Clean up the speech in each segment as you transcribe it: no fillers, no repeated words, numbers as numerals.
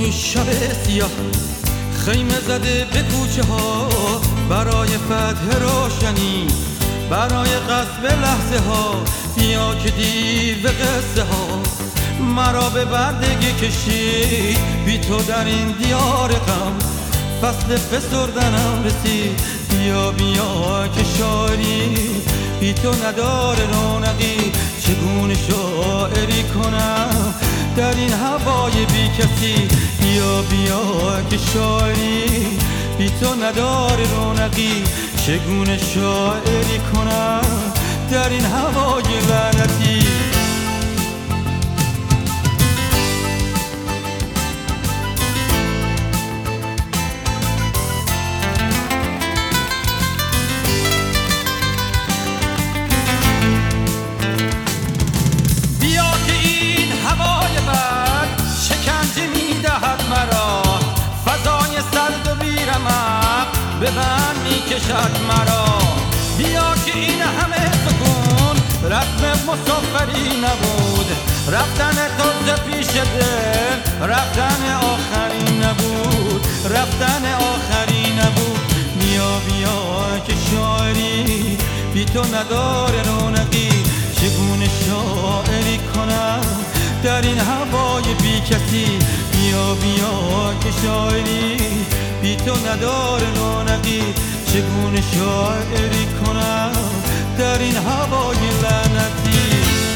شب سیاه خیمه زده به کوچه ها برای فتح روشنی، برای غصب لحظه ها. بیا که دیو قصه ها مرا به بردگی کشید، بی تو در این دیار غم فصل فسردنم رسید. بیا بیا که شاعری بی تو نداره رونقی، چگونه شاعری کنم در این هوای بی کسی. بیا بیا که شاعری بی تو نداره رونقی، چگونه شاعری کنم در این هوای لعنتی. به من میکشد مرا، بیا که این همه سکون رسم مسافری نبود. رفتن تو پیش دل رفتن آخری نبود، رفتن آخری نبود. بیا بیا که شاعری بی تو نداره رونقی، چگونه شاعری کنم در این هوای بی کسی. بیا بیا که شاعری بی تو نداره رونقی، چگونه شاعری کنم در این هوای لعنتی.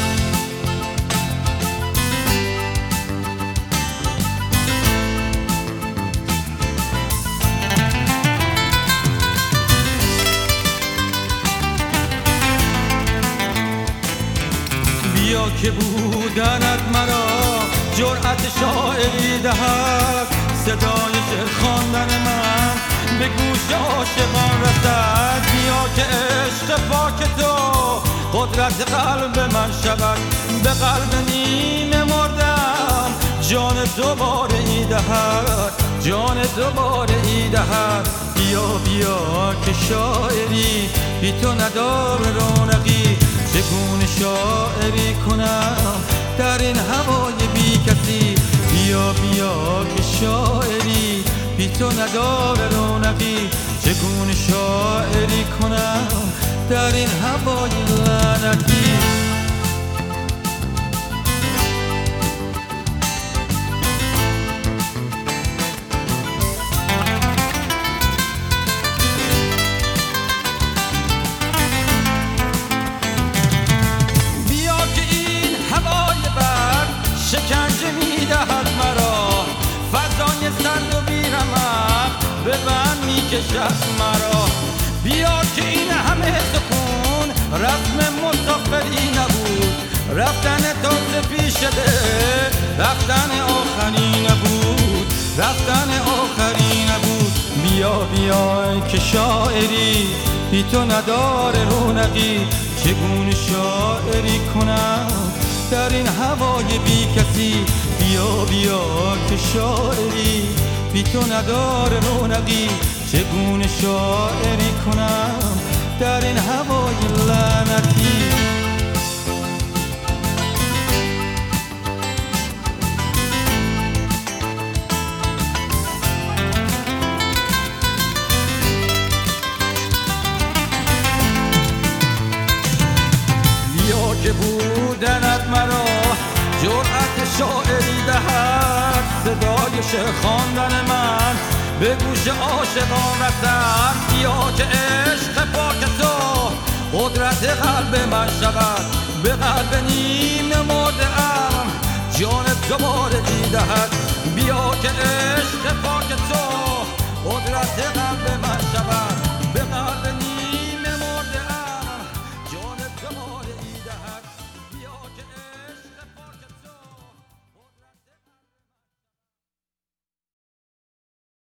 بیا که بودنت مرا جرأت شاعری دهد، صدای شعر خواندن من به گوش عاشقان رسد. بیا که عشق پاک تو قدرت قلب من شود، به قلب نیمه مردم جان دوباره ای دهد، جان دوباره ای دهد. بیا بیا که شاعری بی تو نداره رونقی، چگونه شاعری کنم در این هوای بی کسی. بیا بیا که شاعری بی تو نداره رونقی، چگونه شاعری کنم در این هوای لعنتی. بیا که این هوای بر شکنجه میدهد مرا، فضای سرد و بیرمق به من میکشد مرا. بیا که این همه سکون رسم مسافری نبود. رفتن تو پیش دل رفتن آخری نبود، رفتن آخری نبود. بیا بیا که شاعری بی تو نداره رونقی، چگونه شاعری کنم در این هوای بی کسی. بیا بیا که شاعری بی تو نداره رونقی، چگونه شاعری کنم در این هوای لعنتی. بیا که بودنت مرا جرأت شاعری دهد، صدای شعر خواندن من به گوش عاشقان رسد. بیا که عشق پاک تو قدرت قلب من شود، به قلب نیم مرده ام جان دوباره ای دهد. بیا که عشق پاک تو قدرت قلب من